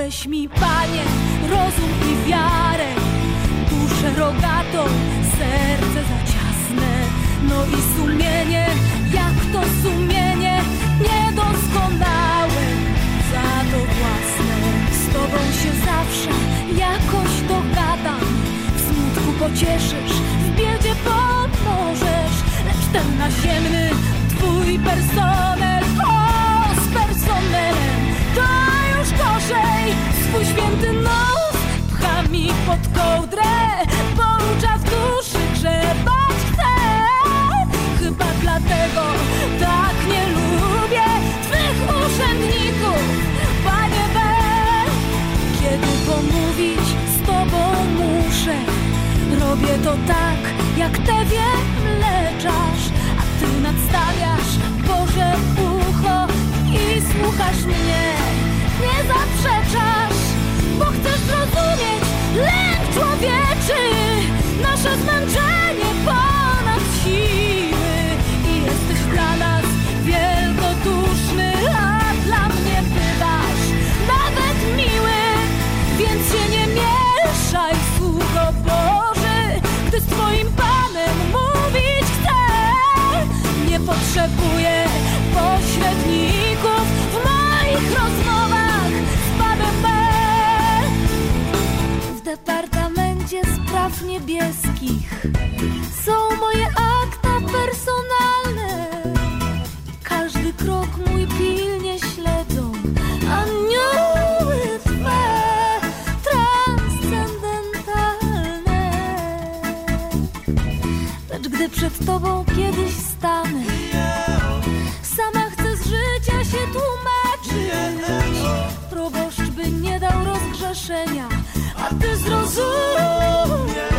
Dałeś mi, Panie, rozum i wiarę, duszę rogatą, serce za ciasne, no i sumienie, jak to sumienie, niedoskonałe, za to własne. Z Tobą się zawsze jakoś dogadam, w smutku pocieszysz, w biedzie pomożesz, lecz ten naziemny Twój personel, o, z personelem to już gorzej. Swój święty nos pcha mi pod kołdrę, poucza w duszy grzebać chce. Chyba dlatego tak nie lubię Twych urzędników, Panie B. Kiedy pomówić z Tobą muszę, robię to tak, jak Te wiem leczasz, a Ty nadstawiasz, Boże, ucho i słuchasz mnie, nie zaprzeczasz, bo chcesz zrozumieć lęk człowieczy, nasze zmęczenie ponad siły i jesteś dla nas wielkoduszny, a dla mnie bywasz nawet miły, więc się nie mieszaj, sługo Boży, gdy z Twoim Panem mówić chcę. Nie potrzebuję pośredników w moich rozmowach z Panem B. W Departamencie Spraw Niebieskich są moje akta personalne. Każdy krok mój pilnie śledzą anioły Twe transcendentalne. Lecz gdy przed Tobą kiedyś stanę, sama chcę z życia się tłumaczyć. Proboszcz by nie dał rozgrzeszenia, a Ty zrozumiesz.